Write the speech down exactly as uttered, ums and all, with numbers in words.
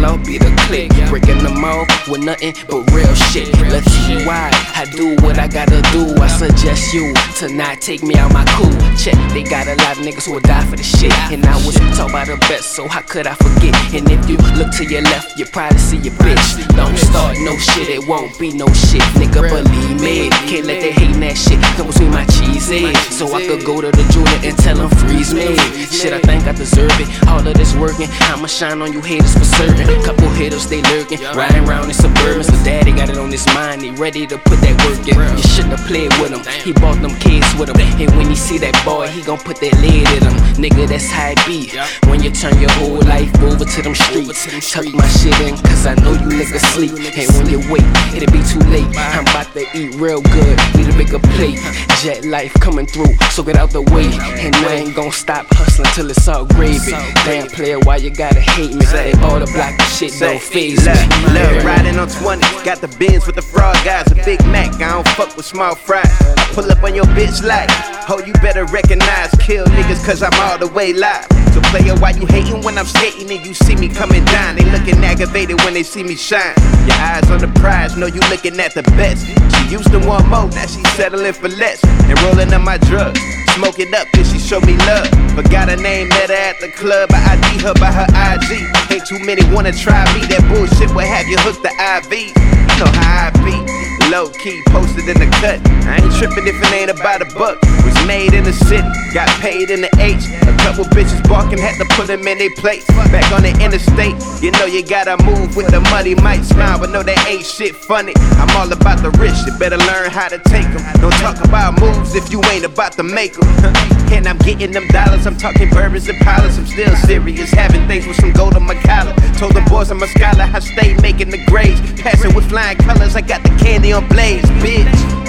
outlaw be the click, breaking them off with nothing but real shit. Let's see why I do what I gotta do. I suggest you to not take me out my cool. Check, they got a lot of niggas who will die for the shit, and I was taught by the best, so how could I forget? And if you look to your left, you probably see your bitch. Don't start no shit, it won't be no shit, nigga, believe me. Can't let that hatin' that shit come between my cheesy, so I could go to the jeweler and tell him freeze me. Shit, I think I deserve it. All of this working, I'ma shine on you haters for certain. Couple hitters, they lurking, riding around in Suburban. So daddy got it on his mind, he ready to put that work in. You shouldn't have played with him, he bought them kids with him. And when he see that boy, he gon' put that lid in him. Nigga, that's how it be when you turn your whole life over to them streets. Tuck my shit in, cause I know you niggas sleep. And when you wake, it'll be too late. I'm about to eat real good, need a bigger plate. Jet life coming through, so get out the way. And I ain't gon' stop hustling till it's all gravy. Damn player, why you gotta hate me? They all the block and shit don't phase me. Look, riding on twenty, got the Benz with the fraud guys, a Big Mac. I don't fuck with small fries. I pull up on your bitch like, oh, you better recognize, kill niggas cause I'm all the way live. So player, why you hating when I'm skating and you see me coming down? They looking aggravated when they see me shine. Your eyes on the prize, know you looking at the best. She used to want more, now she settling for less. And rolling up my drugs, smoke it up, then she show me love. Forgot her name, met her at the club, I I D her by her I G. Ain't too many wanna try me, that bullshit will have you hooked to I V. You know how I be, low key, posted in the cut. I ain't tripping if it ain't about a buck. Was made in the city, got paid in the H. A couple bitches barking, had to put them in their place. Back on the interstate, you know you gotta move with the money. Might smile, but no, that ain't shit funny. I'm all about the risk, you better learn how to take them. Don't talk about moves if you ain't about to make them. And I'm getting them dollars, I'm talking bourbons and pilots. I'm still serious, having things with some gold on my collar. Told the boys I'm a scholar, I stay making the grades. Passing with flying colors, I got the candy on blaze, bitch.